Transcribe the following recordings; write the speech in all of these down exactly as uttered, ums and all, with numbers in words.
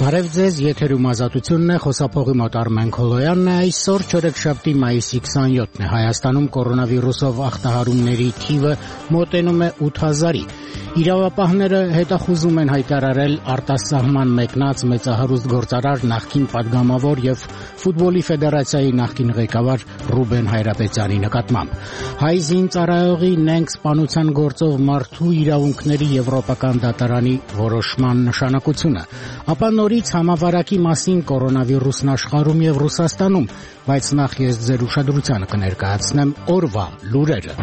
Բարև ձեզ, եթերում ազատությունն է, խոսափողի մոտ Արմեն Քոլոյանն է, այսօր չորեքշաբթի մայիսի քսանյոթն է, Հայաստանում կորոնավիրուսով ախտահարումների թիվը մոտենում է ութ հազարի, իրավապահները հետախուզում են հայտարարել արտասահման մեկնած մեծահարուստ գործարար նախկին պատգամավոր և ֆուտբոլի ֆեդերացիայի նախկին ղեկավար Ռուբեն Հայրապետյանի նկատմամբ, հայ զինծառայողի նենգ սպանության գործով մարդու իրավունքների եվրոպական դատարանի որոշման նշանակությունը, ապա նորից համավարակի մասին կորոնավիրուսն աշխարհում և Ռուսաստանում, բայց նախ ես ձեր ուշադրությանը կներկայացնեմ օրվա լուրերը։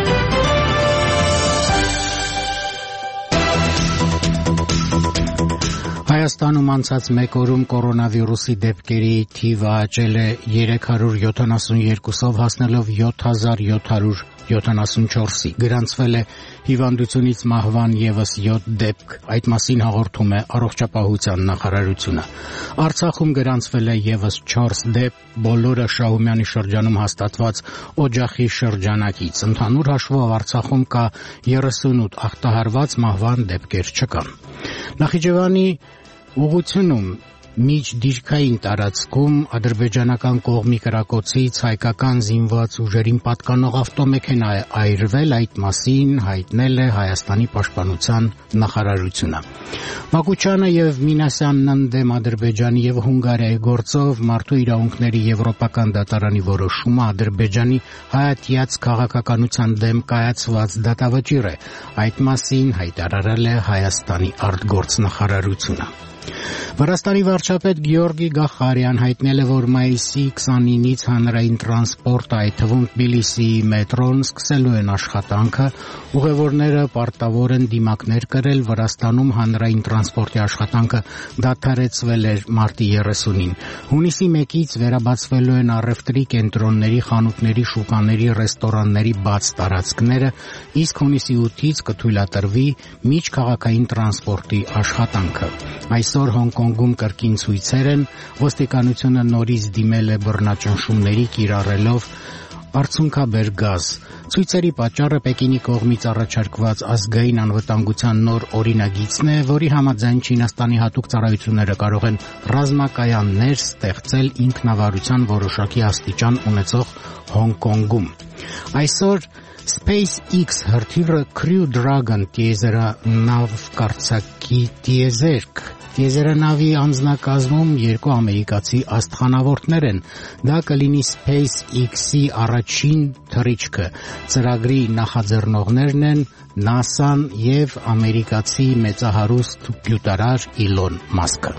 Հայաստանում անցած մեկ օրում կորոնավիրուսի դեպքերի թիվը աճել է երեք հարյուր յոթանասունյոթով հասնելով յոթ հազար յոթ հարյուր յոթանասունչորսի, գրանցվել է հիվանդությունից մահվան ևս յոթ դեպք, այդ մասին հաղորդում է Առողջապահության նախարարությունը։ Արցախում գրանցվել է ևս չորս դեպք, բոլորը Շահումյանի շրջանում հաստատված օջախի շրջանակից, ընդհանուր հաշվով Արցախում կա երեսունութ ախտահարված, մահվան դեպքեր չկան։ Նախիջևանի ուղղությունում միջդիրքային տարածքում ադրբեջանական կողմի կրակոցից հայկական զինված ուժերին պատկանող ավտոմեքենա է այրվել, այդ մասին հայտնել է Հայաստանի պաշտպանության նախարարությունը։ Մակուչյանը եւ Մինասյանն ընդդեմ Ադրբեջանի եւ Հունգարիայի գործով մարդու իրավունքների եվրոպական դատարանի որոշումը Ադրբեջանի հայատյաց քաղաքականության դեմ կայացված դատավճիռ է, այդ մասին հայտարարել է Հայաստանի արտգործնախարարությունը։ Վրաստանի վարչապետ Գեորգի Գախարյան հայտնել է, որ մայիսի քսանինից հանրային տրանսպորտը, այդ թվում Թբիլիսիի մետրոն սկսելու են աշխատանքը, ուղևորները պարտավոր են դիմակներ կրել, Վրաստանում հանրային տրանսպորտի աշխատանքը դադարեցվել էր մարտի երեսունին։ Հունիսի մեկից վերաբացվելու են առևտրի կենտրոնների, խանութների, շուկաների, ռեստորանների բաց տարածքները, իսկ հունիսի ութից կթույլատրվի միջքաղաքային տրանսպորտի աշխատանքը։ Այսօր Հոնկոնգում կրկին ցույցեր են, ոստիկանությունը նորից դիմել է բռնաճնշումների կիրառելով արցունքաբեր գազ։ Ցույցերի պատճառը Պեկինի կողմից առաջարկված ազգային անվտանգության նոր օրինագիծն է, որի համաձայն Չինաստանի հատուկ ծառայությունները կարող են ռազմակայաններ ստեղծել ինքնավարության որոշակի աստիճան ունեցող Հոնկոնգում։ Այսօր SpaceX հրթիռը Crew Dragon տիեզերանավ կառուցակի տիեզերք Տիեզերանավի անձնակազմում երկու ամերիկացի աստղանավորդներ են, դա կլինի SpaceX-ի առաջին թռիչքը, ծրագրի նախաձեռնողներն են նասան և ամերիկացի մեծահարուստ գյուտարար Իլոն Մասկը։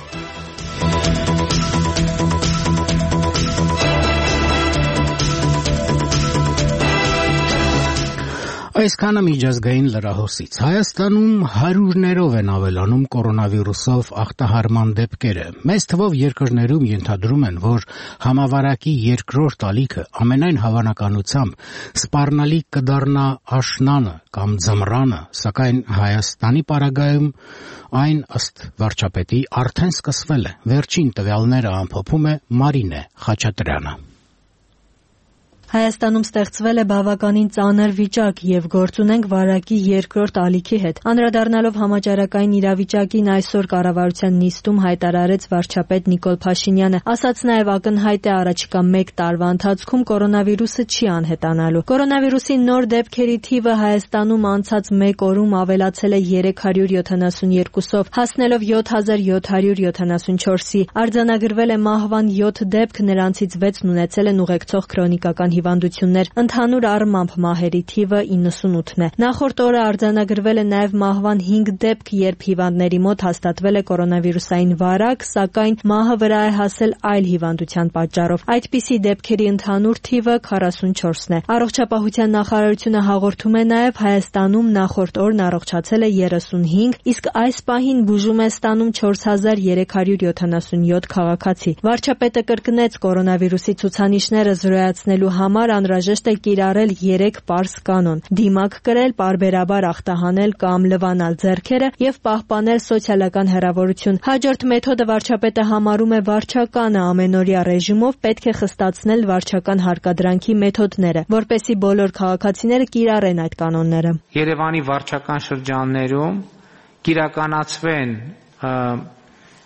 Այսքանը միջազգային լրահոսից։ Հայաստանում հարյուրներով են ավելանում կորոնավիրուսով ախտահարման դեպքերը։ Մեծ թվով երկրներում ենթադրում են, որ համավարակի երկրորդ ալիքը ամենայն հավանականությամբ սպառնալիք կդառնա աշնանը կամ ձմռանը, սակայն Հայաստանի պարագայում այն ըստ վարչապետի արդեն սկսվել է։ Վերջին տվյալները ամփոփում է Մարինե Խաչատրյանը։ Հայաստանում ստեղծվել է բավականին ծանր վիճակ և գործ ունենք վարակի երկրորդ ալիքի հետ։ Անդրադառնալով համաճարակային իրավիճակին այսօր կառավարության նիստում հայտարարեց վարչապետ Նիկոլ Փաշինյանը, ասաց նաև ակնհայտ է առաջիկա մեկ տարվա ընթացքում կորոնավիրուսը չի անհետանալու։ Կորոնավիրուսի նոր դեպքերի թիվը Հայաստանում անցած մեկ օրում ավելացել է երեք հարյուր յոթանասունյոթով, հասնելով յոթ հազար յոթ հարյուր յոթանասունչորսի։ Արձանագրվել է մահվան յոթ դեպք, նրանցից վեցն ունեցել են ուղեկցող քրոնիկական հիվանդություններ, ընդհանուր առմամբ մահերի թիվը իննսունութն է։ Նախորդ օրը արձանագրվել է նաև մահվան հինգ դեպք, երբ հիվանդների մոտ հաստատվել է կորոնավիրուսային վարակ, սակայն մահը վրա է հասել այլ հիվանդության պատճառով։ Այդպիսի դեպքերի ընդհանուր թիվը քառասունչորսն է։ Առողջապահության նախարարությունը հաղորդում է նաև Հայաստանում նախորդ օրն առողջացել է երեսունհինգ, իսկ այս պահին բուժում է ստանում չորս հազար երեք հարյուր յոթանասունյոթ քաղաքացի։ Վարչապետը կրկնեց կորոնավիրուսի ցուցանիշները զրոյացնելու համար անհրաժեշտ է կիրառել երեք պարզ կանոն՝ դիմակ կրել, պարբերաբար ախտահանել կամ լվանալ ձեռքերը և պահպանել սոցիալական հեռավորություն։ Հաջորդ մեթոդը վարչապետը համարում է վարչականը, ամենօրյա ռեժիմով պետք է խստացնել վարչական հարկադրանքի մեթոդները, որպեսզի բոլոր քաղաքացիները կիրառեն այդ կանոնները։ Երևանի վարչական շրջաններում կիրականացվեն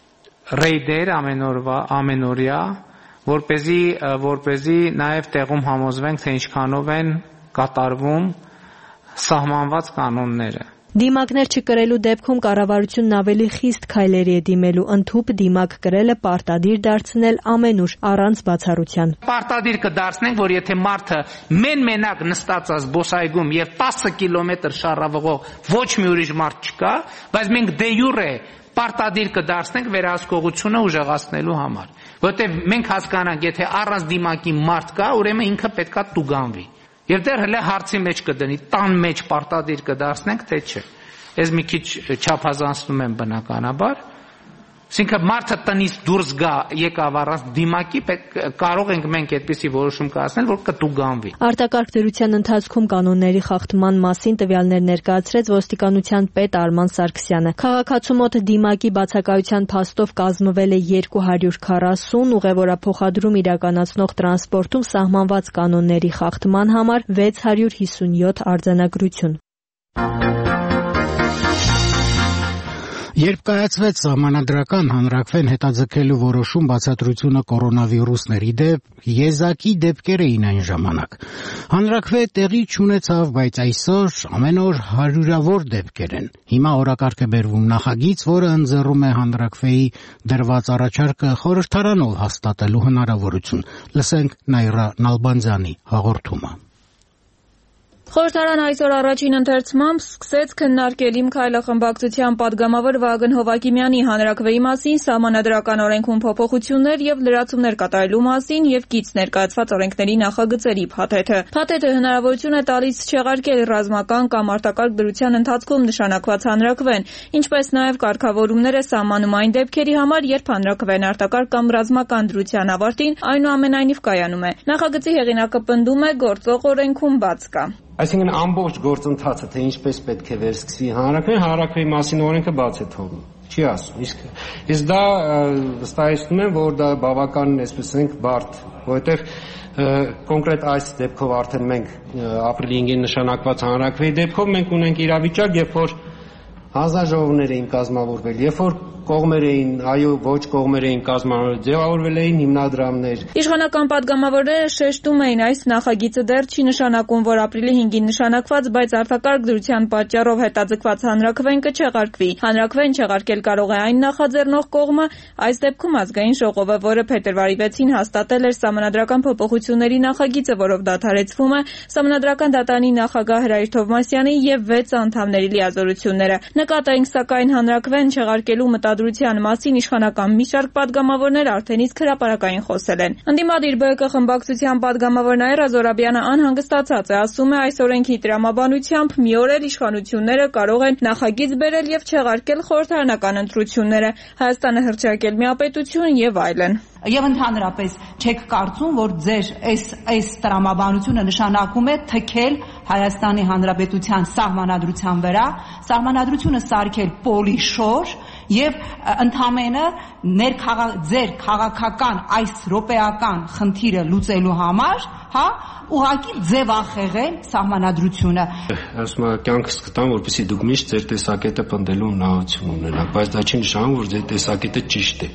ռեյդեր ամենօրվա ամենօրյա, որպեսզի որպեսզի նաև տեղում համոզվենք, թե ինչքանով են կատարվում սահմանված կանոնները։ Դիմակներ չկրելու դեպքում կառավարությունն ավելի խիստ քայլերի է դիմելու, ընդհուպ դիմակ կրելը պարտադիր դարձնել ամենուր առանց բացառության։ Պարտադիր կդարձնենք, որ եթե մարդը մեն-մենակ նստած է զբոսայգում եւ տասը կիլոմետր շարավղով ոչ մի ուրիշ մարդ չկա, բայց մենք դե յուրե պարտադիր կդարձնենք վերահսկողությունը ուժեղացնելու համար, որտեղ մենք հասկանանք, եթե առանց դիմակի մարդ կա, ուրեմն ինքը պետքա տուգանվի։ Եվ դեռ հələ հարցի մեջ կդնի, տան մեջ պարտադիր կդարձնենք, թե չէ։ Ես մի քիչ չափազանցնում եմ բնականաբար, այսինքն մարդը տնից դուրս գա եկավ առանց դիմակի, կարող ենք մենք այդպիսի որոշում կայացնել, որ կտուգանվի։ Արտակարգ դրության ընթացքում կանոնների խախտման մասին տվյալներ ներկայացրեց ոստիկանության պետ Արման Սարգսյանը։ Քաղաքացու մոտ դիմակի բացակայության փաստով կազմվել է երկու հարյուր քառասուն, ուղևորափոխադրում իրականացնող տրանսպորտում սահմանված կանոնների խախտման համար վեց հարյուր հիսունյոթ արձանագրություն։ Երբ կայացվեց սահմանադրական հանրաքվեն հետաձգելու որոշում բացատրությունը կորոնավիրուսների դեպ, եզակի դեպքեր էին այն ժամանակ։ Հանրաքվե տեղի չունեցավ, բայց այսօր ամեն օր հարյուրավոր դեպքեր են։ Հիմա օրակարգ է բերվում նախագիծ, որը ընձեռում է հանրաքվեի դրված առաջարկը խորհրդարանով հաստատելու հնարավորություն։ Լսենք Նաիրա Նալբանդյանի հաղորդումը։ Խորհրդարանը այսօր առաջին ընթերցմամբ սկսեց քննարկել Իմ քայլախմբակցության падգամավոր Վագն Հովակիմյանի հանրաքվեի մասին, սահմանադրական օրենքում փոփոխություններ եւ լրացումներ կատարելու մասին եւ կից ներկայացված օրենքների նախագծերի փաթեթը։ Փաթեթը հնարավորություն է տալիս չեղարկել ռազմական կամ արտակարգ դրության ընթացքում նշանակված հանրաքվեն, ինչպես նաեւ կարգավորումներ է սահմանում այն դեպքերի համար, երբ հանրաքվեն արտակարգ կամ ռազմական դրության ավարտին այնուամենայնիվ կայանում է։ Նախագծի հեղինակը պնդում է գործող օրենքում բաց կա։ Այսինքն ամբողջ գործընթացը, թե ինչպես պետք է վերսկսի հանրաքվեն, հանրաքվեի մասին օրենքը բաց է թողնում, չի ասում։ Իսկ իսկ դա վստահեցնում եմ, որ դա բավականին, այսպես ասենք, բարդ, որովհետև կոնկրետ այս դեպքով արդեն մենք ապրիլի հինգին նշանակված հանրաքվեի դեպքով մենք ունենք իրավիճակ, երբ որ հանձնաժողովներ էին կազմավորվել, երբ որ կողմեր էին, այո, ոչ կողմեր էին կազմավորվել, ձևավորվել էին հիմնադրամներ։ Իշխանական падգամավորները շեշտում էին, այս նախագիծը դեռ չի նշանակում, որ ապրիլի հինգին նշանակված, բայց արտակարգ դրության պատճառով հետաձգված հանրաքվեն կչեղարկվի։ Հանրաքվեն չեղարկել կարող է այն նախաձեռնող կողմը, այս դեպքում ազգային ժողովը, որը փետրվարի վեցին հաստատել էր սահմանադրական փոփոխությունների նախագիծը, որով դադարեցվում է սահմանադրական դատարանի նախագահ Հրայր Թովմասյանի եւ վեց անդամների լիազորությունները։ Նկատենք, սակայն հանրաքվեն չեղարկելու մտադրության մասին իշխանական մի շարք падգամավորներ արդեն իսկ հրապարակային խոսել են։ Ընդդիմադիր ԲՀԿ խմբակցության падգամավոր Նաիրա Զորաբյանը անհանգստացած է, ասում է, այս օրենքի տրամաբանությամբ մի օր էլ իշխանությունները կարող են նախագիծ բերել եւ չեղարկել խորհրդարանական ընտրությունները, Հայաստանը հռչակել միապետություն եւ այլն։ Եվ ընդհանրապես չեք կարծում, որ ձեր այս այս տրամաբանությունը նշանակում է թքել Հայաստանի Հանրապետության սահմանադրության վրա, սահմանադրությունը սարքել պոլիշոր եւ ընդամենը ներքաղա ձեր քաղաքական այս ռոպեական խնդիրը լուծելու համար, հա, ուղղակի ձևախեղել սահմանադրությունը։ Ասում եմ, կյանքս կտամ, որպեսզի դուք միշտ ձեր տեսակետը պնդելու հնարավորություն ունենաք, բայց դա չի նշանակում, որ ձեր տեսակետը ճիշտ է։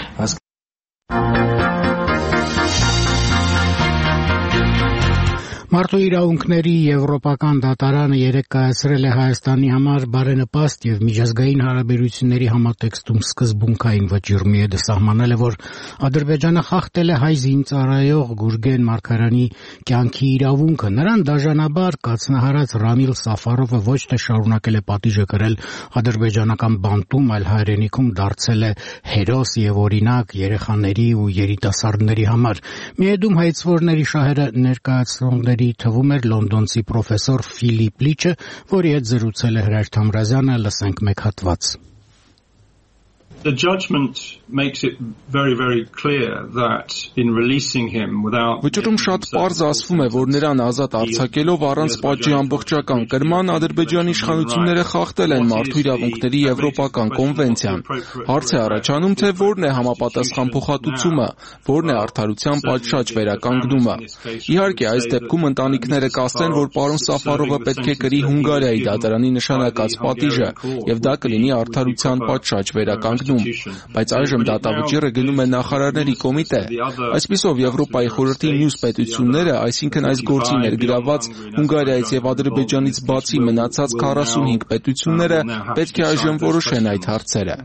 Մարդու իրավունքների եվրոպական դատարանը երեկ կայացրել է Հայաստանի համար բարենպաստ եւ միջազգային հարաբերությունների համատեքստում սկզբունքային վճիռ մի է սահմանել է, որ Ադրբեջանը խախտել է հայ զինծառայող Գուրգեն Մարգարյանի կյանքի իրավունքը։ Նրան դաժանաբար կացնահարած Ռամիլ Սաֆարովը ոչ թե շարունակել է պատիժը կրել ադրբեջանական բանտում, այլ հայրենիքում դարձել է հերոս եւ օրինակ երեխաների ու երիտասարդների համար։ Միեդում հայցվորների շահերը ներկայացնողների թվում էր լոնդոնցի պրոֆեսոր Ֆիլիպ Լիչը, որի հետ զրուցել է Հրայր Թամրազյանը, լսենք մեկ հատված։ The judgment makes it very very clear that in releasing him without Վճռում շատ պարզ ասվում է, որ նրան ազատ արձակելով առանց պատժի ամբողջական կրման Ադրբեջանի իշխանությունները խախտել են մարդու իրավունքների եվրոպական կոնվենցիան։ Հարց է առաջանում, թե որն է համապատասխան փոխհատուցումը, որն է արդարության պատշաճ վերականգնումը։ Իհարկե, այս դեպքում ընտանիքները կասեն, որ պարոն Սաֆարովը պետք է կրի Հունգարիայի դատարանի նշանակած պատիժը, եւ դա կլինի արդարության պատշաճ վերականգնում։ վերցնում, բայց այժմ դատավճիռը գնում է նախարարների կոմիտե։ Այսպիսով Եվրոպայի խորհրդի մյուս պետությունները, այսինքն այս գործի ներգրավված Հունգարիայից եւ Ադրբեջանից բացի մնացած քառասունհինգ պետությունները պետք է այժմ որոշեն այդ հարցերը։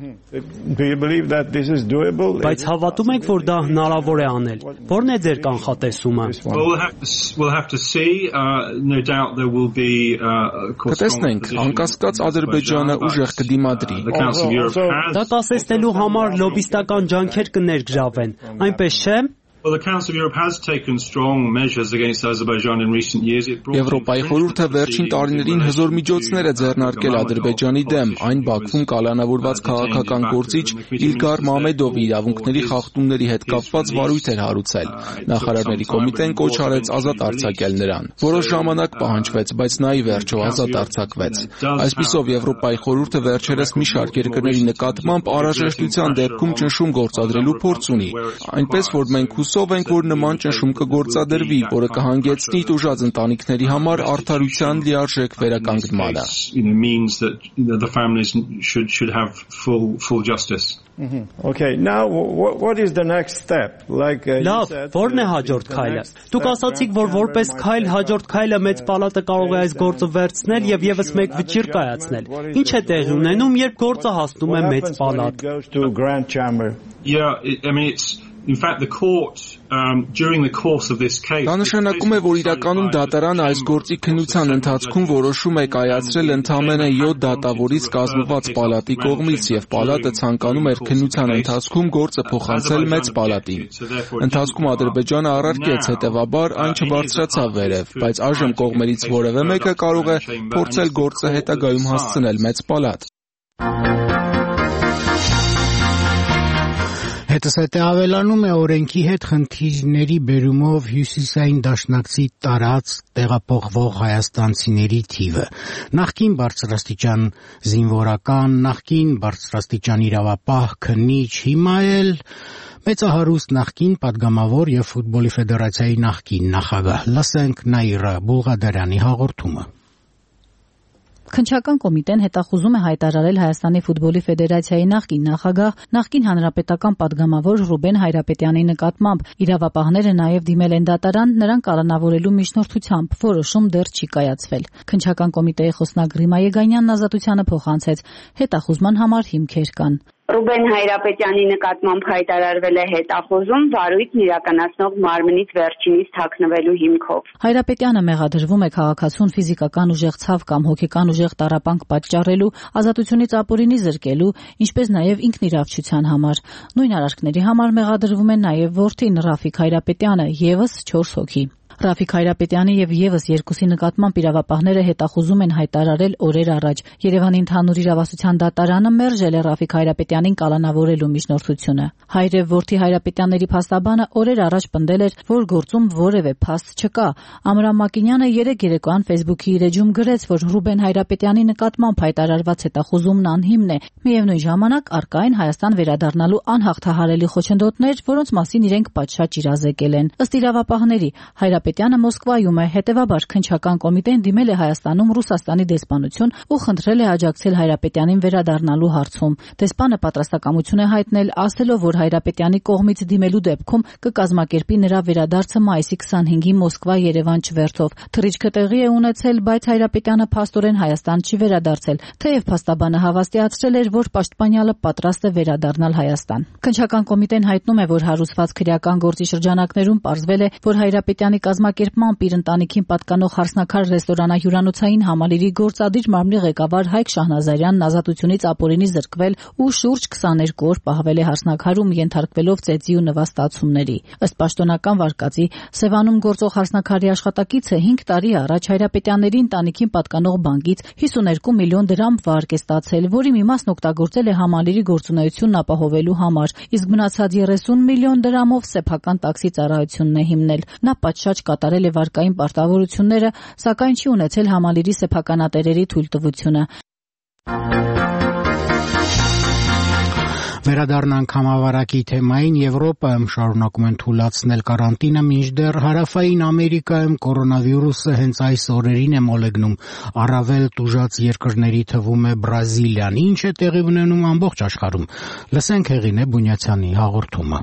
Բայց հավատում եք, որ դա հնարավոր է անել։ Որն է ձեր կանխատեսումը։ Կտեսնենք, անկասկած Ադրբեջանը ուժեղ կդիմադրի։ Դա կասեցնելու համար լոբիստական ջանքեր կներգրավեն, այնպես չէ՞։ Well, the Council of Europe has taken strong measures against Azerbaijan in recent years. Եվրոպայի խորհուրդը վերջին տարիներին հզոր միջոցներ է ձեռնարկել Ադրբեջանի դեմ, այն Բաքվում կալանավորված քաղաքական գործիչ Իլգար Մամեդովի իրավունքների խախտումների հետ կապված վարույթ էր հարուցել։ Նախարարների կոմիտեն կոչ արեց ազատ արձակել նրան։ Որոշ ժամանակ պահանջվեց, բայց նա ի վերջո ազատ արձակվեց։ Այսպիսով Եվրոպայի խորհուրդը վերջերս մի շարք երկրների նկատմամբ անհրաժեշտության դեպքում ճնշում գործադրելու փորձ ունի։ Այնպես որ մենք հուսով ենք, որ նման ճնշում կգործադրվի, որը կհանգեցնի տուժած ընտանիքների համար արդարության լիարժեք վերականգնմանը։ Okay, now what is the next step? Like Լավ, ո՞րն է հաջորդ քայլը։ Դուք ասացիք, որ որպես քայլ հաջորդ քայլը մեծ պալատը կարող է այս գործը վերցնել եւ եւս մեկ վճիռ կայացնել։ Ինչ է տեղի ունենում, երբ գործը հասնում է մեծ պալատ։ Yeah, I mean it's In fact, the court um, during the course of this case. Դա նշանակում է, որ իրականում դատարանը այս գործի քննության ընթացքում որոշում է կայացրել ընդամենը յոթ դատավորից կազմված պալատի կողմից եւ պալատը ցանկանում էր քննության ընթացքում գործը փոխանցել մեծ պալատին։ Ընթացքում Ադրբեջանը առարկեց, հետեւաբար այն չբարձրացավ վերև, բայց այժմ կողմերից որևէ մեկը կարող է փորձել գործը հետագայում հասցնել մեծ պալատ։ Հետսետե ավելանում է օրենքի հետ խնդիրների բերումով հյուսիսային դաշնակցի տարած տեղափոխվող հայաստանցիների թիվը։ Նախկին բարձրաստիճան զինվորական, նախկին բարձրաստիճան իրավապահ, քննիչ, հիմա էլ մեծահարուստ նախկին падգամավոր եւ ֆուտբոլի ֆեդերացիայի նախկին նախագահ։ Լսենք Նաիրա Բուլղադարյանի հաղորդումը։ Քննչական կոմիտեն հետախուզում է հայտարարել Հայաստանի ֆուտբոլի ֆեդերացիայի նախկին նախագահ, նախկին հանրապետական падգամավոր Ռուբեն Հայրապետյանի նկատմամբ։ Իրավապահները նաև դիմել են դատարան նրան կալանավորելու միջնորդությամբ, որոշում դեռ չի կայացվել։ Քննչական կոմիտեի խոսնակ Ռիմա Եգանյանն ազատությանը փոխանցեց, հետախուզման համար հիմքեր կան։ Ռուբեն Հայրապետյանի նկատմամբ հայտարարվել է հետախուզում վարույթն իրականացնող մարմնից վերջինիս թաքնվելու հիմքով։ Հայրապետյանը մեղադրվում է քաղաքացուն ֆիզիկական ուժեղ ցավ կամ հոգեկան ուժեղ տառապանք պատճառելու, ազատությունից ապօրինի զրկելու, ինչպես նաև ինքնիրավչության համար։ Նույն արարքների համար մեղադրվում է նաև որդին Ռաֆիկ Հայրապետյանը, եւս չորս հոգի։ Ռաֆիկ Հայրապետյանի եւ եւս երկուսի նկատմամբ իրավապահները հետախուզում են հայտարարել օրեր առաջ։ Երևանի ընդհանուր իրավասության դատարանը մերժել է Ռաֆիկ Հայրապետյանին կալանավորելու միջնորդությունը։ Հայր եւ որդի Հայրապետյանների փաստաբանը օրեր առաջ պնդել էր, որ գործում որևէ փաստ չկա։ Ամրամ Մակինյանը երեկ երեկոյան Facebook-ի իր էջում գրեց, որ Ռուբեն Հայրապետյանի նկատմամբ հայտարարված հետախուզումն անհիմն է։ Միևնույն ժամանակ առկա են Հայաստան վերադառնալու անհաղթահարելի խոչընդոտներ, որոնց մասին իրենք պատշաճ իրազեկել են։ Ըստ իրավապահների, Հայրապետյանը Մոսկվայում է, հետևաբար քննչական կոմիտեն դիմել է Հայաստանում Ռուսաստանի դեսպանություն ու խնդրել է աջակցել Հայրապետյանին վերադառնալու հարցում։ Դեսպանը պատրաստակամություն է հայտնել, ասելով, որ Հայրապետյանի կողմից դիմելու դեպքում կկազմակերպի նրա վերադարձը մայիսի քսանհինգի Մոսկվա-Երևան չվերթով։ Թռիչքը տեղի է ունեցել, բայց Հայրապետյանը փաստորեն Հայաստան չի վերադարձել, թեև փաստաբանը հավաստիացրել էր, որ պաշտպանյալը պատրաստ է վերադառնալ Հայաստան։ Քննչական կոմիտեն հայտնում է, որ հարուցված քրեական գործի շրջանակներում պարզվել է, որ Հայրապետյանի կազմակերպմամբ իր ընտանիքին պատկանող Հարսնաքար ռեստորանահյուրանոցային համալիրի գործադիր մարմնի ղեկավար Հայկ Շահնազարյանն ազատությունից ապօրինի զրկվել ու շուրջ քսաներկու օր պահվել է Հարսնաքարում, ենթարկվելով ծեծի ու նվաստացումների։ Ըստ պաշտոնական վարկածի, Սևանում գործող Հարսնաքարի աշխատակիցը հինգ տարի առաջ Հայրապետյանների ընտանիքին պատկանող բանկից հիսուներկու միլիոն դրամ վարկ է ստացել, որի մի մասն օգտագործել է համալիրի գործունեությունն ապահովելու համար, իսկ մնացած երեսուն միլիոն դրամով սեփական տաքսի ծառայությունն է հիմնել։ Նա պատշաճ կատարել է վարկային պարտավորությունները, սակայն չի ունեցել համալիրի սեփականատերերի թույլտվությունը։ Վերադառնանք համավարակի թեմային. Եվրոպայում շարունակում են թուլացնել կարանտինը, մինչդեռ Հարավային Ամերիկայում կորոնավիրուսը հենց այս օրերին է մոլեգնում։ Առավել տուժած երկրների թվում է Բրազիլիան։ Ինչ է տեղի ունենում ամբողջ աշխարհում։ Լսենք Հեղինե Բունյացյանի հաղորդումը։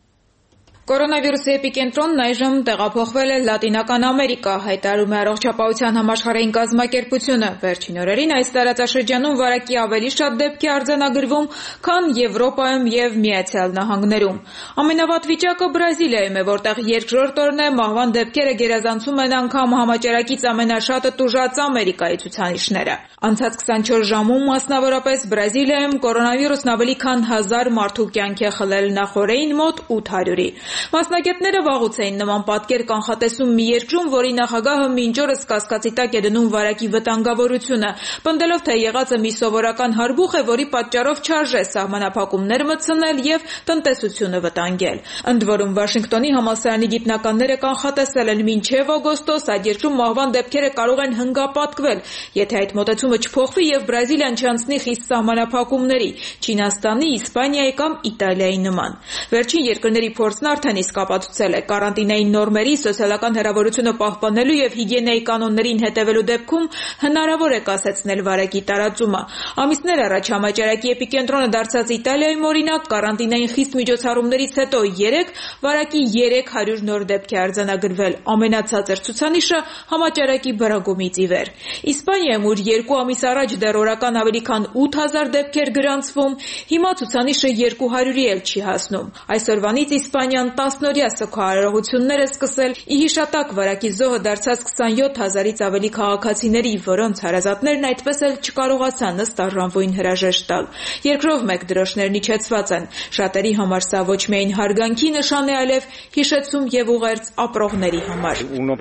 Կորոնավիրուսի էպիկենտրոնն այժմ տեղափոխվել է Լատինական Ամերիկա, հայտարարում է Առողջապահության համաշխարհային կազմակերպությունը։ Վերջին օրերին այս տարածաշրջանում վարակի ավելի շատ դեպք է արձանագրվում, քան Եվրոպայում եւ Միացյալ Նահանգներում։ Ամենավատ վիճակը Բրազիլիայում է, որտեղ երկրորդ օրն է մահվան դեպքերը գերազանցում են անգամ համաճարակից ամենաշատը տուժած Ամերիկայի ցուցանիշները։ Անցած քսանչորս ժամում մասնավորապես Բրազիլիայում կորոնավիրուսն ավելի քան հազար մարդու կյանք է խլել, նախորդին մոտ ութ հարյուրի։ Մասնագետները վաղուց էին նման պատկեր կանխատեսում մի երկրում, որի նախագահը մինչ օրս կասկածի տակ է դնում վարակի վտանգավորությունը, պնդելով, թե եղածը մի սովորական հարբուխ է, որի պատճառով չարժե սահմանափակումներ մտցնել եւ տնտեսությունը վտանգել։ Ընդ որում Վաշինգտոնի համալսարանի գիտնականները կանխատեսել են մինչեւ օգոստոս այդ երկրում մահվան դեպքերը կարող են հնգապատկվել, եթե այդ մոտեցումը չփոխվի եւ Բրազիլիան չանցնի խիստ սահմանափակումների, Չինաստանի, Իսպանիայի կամ Իտալիայի նման։ Վերջին երկրների փորձն արդեն իսկ ապացուցել է կարանտինային նորմերի, սոցիալական հեռավորությունը պահպանելու եւ հիգիենայի կանոններին հետևելու դեպքում հնարավոր է կասեցնել վարակի տարածումը։ Ամիսներ առաջ համաճարակի էպիկենտրոնը դարձած Իտալիայում օրինակ կարանտինային խիստ միջոցառումներից հետո երեք վարակի երեք հարյուր նոր դեպք է արձանագրվել, ամենացածր ցուցանիշը համաճարակի բռնկումից ի վեր։ Իսպանիայում, ուր երկու ամիս առաջ դեռ օրական ավելի քան ութ հազար դեպք էր գրանցվում, հիմա ցուցանիշը երկու հարյուրի էլ չի հասնում։ Այսօրվանից Իսպանիան տասնօրյա սգոհարարողություններ է սկսել ի հիշատակ վարակի զոհը դարձած քսանյոթ հազարից ավելի քաղաքացիների, որոնց հարազատներն այդպես էլ չկարողացան ըստ արժանվույն հրաժեշտ տալ։ Երկրով մեկ դրոշներն իջեցված են։ Շատերի համար սա ոչ միայն հարգանքի նշան է, այլև հիշեցում եւ ուղերձ ապրողների համար։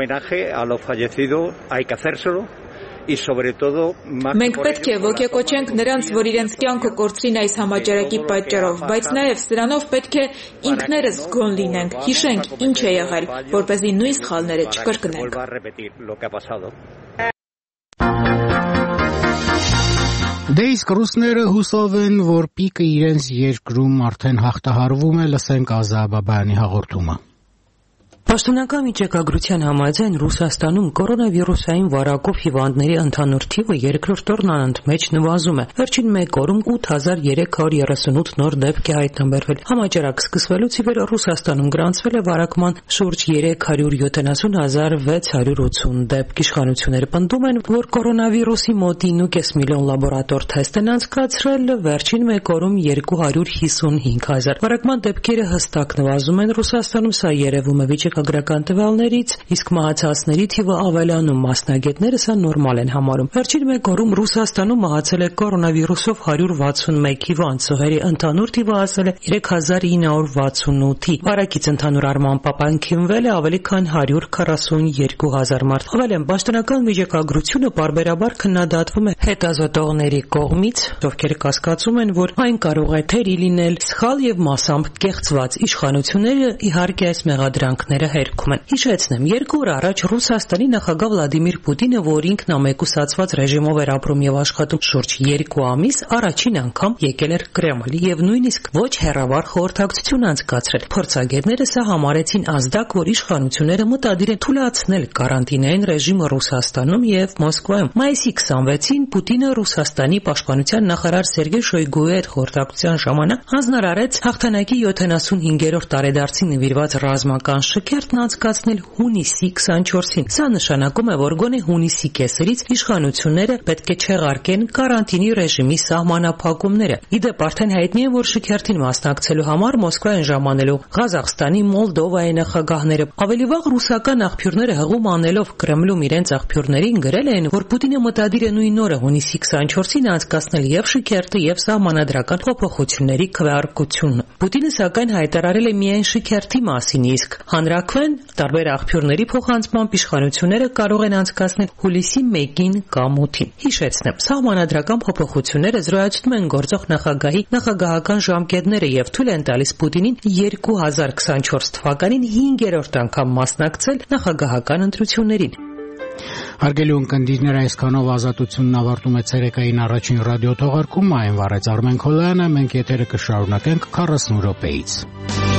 Մենք պետք է ոգեկոչենք նրանց, որ իրենց կյանքը կորցրին այս համաճարակի պատճառով, բայց նաև սրանով պետք է ինքներս զգոն լինենք, հիշենք ինչ է եղել, որպեսզի նույն սխալները չկրկնենք։ Դե իսկ ռուսները հուսով են, որ պիկը իրենց երկրում արդեն հաղթահարվում է, լսենք Ազա Բաբայանի հաղորդումը։ Պաշտոնական վիճակագրության համաձայն Ռուսաստանում կորոնավիրուսային վարակով հիվանդների ընդհանուր թիվը երկրորդ օրն անընդմեջ նվազում է։ Վերջին մեկ օրում ութ հազար երեք հարյուր երեսունութ նոր դեպք է հայտնաբերվել։ Համաճարակ սկսվելուց ի վեր Ռուսաստանում գրանցվել է վարակման շուրջ երեք հարյուր յոթանասուն հազար վեց հարյուր ութսուն դեպք։ Իշխանությունները պնդում են, որ կորոնավիրուսի մոտ ինը կես միլիոն լաբորատոր թեստ են անցկացրել, վերջին մեկ օրում երկու հարյուր հիսունհինգ հազար։ Վարակման դեպքերը հստակ նվազում են Ռուսաստանում, սա երևում է վիճակ Ագրական տվյալներից, իսկ մահացածների թիվը ավելանում, մասնագետները սա նորմալ են համարում։ Վերջին մեկ օրում Ռուսաստանում մահացել է կորոնավիրուսով հարյուր վաթսունմեկ հիվանդ, զոհերի ընդհանուր թիվը հասել է երեք հազար ինը հարյուր վաթսունութի։ Վարակից ընդհանուր առմամբ ապանքինվել է ավելի քան հարյուր քառասունյոթ հազար մարդ։ Հավելեմ, պաշտոնական վիճակագրությունը պարբերաբար քննադատվում է հետազոտողների կողմից, ովքեր կասկածում են, որ այն կարող է թերի լինել սխալ եւ մասամբ կեղծված։ Իշխանությունները իհարկե այս մեղադրանքները հերքում են։ Հիշեցնեմ, երկու օր առաջ Ռուսաստանի նախագահ Վլադիմիր Պուտինը, որ ինքն ամեկուսացված ռեժիմով էր ապրում եւ աշխատում շուրջ երկու ամիս, առաջին անգամ եկել էր Կրեմլ եւ նույնիսկ ոչ հեռավար խորհրդակցություն անցկացրել։ Փորձագետները սա համարեցին ազդակ, որ իշխանությունները մտադիր են թույլատրել կարանտինային ռեժիմը Ռուսաստանում եւ Մոսկվայում։ Մայիսի քսանվեցին Պուտինը Ռուսաստանի պաշտպանության նախարար Սերգեյ Շոյգուի հետ խորհրդակցության ժամանակ հանձնարարեց հաղթանակի յոթանասունհինգերորդ տարեդարձին նվիրված ռազմական շքերթն անցկացնել հունիսի քսանչորսին։ Սա նշանակում է, որ գոնե հունիսի կեսերից իշխանությունները պետք է չեղարկեն կարանտինի ռեժիմի սահմանափակումները։ Իդեպ արդեն հայտնի է, որ շքերթին մասնակցելու համար Մոսկվայ են ժամանելու Ղազախստանի, Մոլդովայի նախագահները։ Ավելի վաղ ռուսական աղբյուրները հղում անելով Կրեմլում իրենց աղբյուրներին գրել են, որ Պուտինը մտադիր է նույն օրը հունիսի քսանչորսին անցկացնել եւ շքերթը եւ սահմանադրական փոփոխությունների քվեարկությունը։ Պուտինը սակայն հայտարարել է միայն շքերթի մասին, իսկ հանրաքվեն տարբեր աղբյուրների փոխանցմամբ իշխանությունները կարող են անցկացնել հուլիսի մեկին կամ ութին։ Հիշեցնեմ, սահմանադրական փոփոխությունները զրոյացնում են գործող նախագահի նախագահական ժամկետները եւ թույլ են տալիս Պուտինին երկու հազար քսանչորս թվականին հինգերորդ անգամ մասնակցել նախագահական ընտրություններին։ Հարգելի ունկնդիրներ, այսքանով ազատությունն ավարտում է ցերեկային առաջին ռադիո թողարկումը, այն վարեց Արմեն Քոլյանը, մենք եթերը կշարունակենք քառասուն րոպեից։